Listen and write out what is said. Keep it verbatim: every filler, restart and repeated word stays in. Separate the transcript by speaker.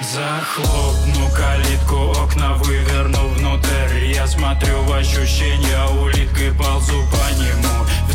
Speaker 1: Захлопну калитку, окна выверну внутрь. Я смотрю в ощущения улиткой, ползу по нему.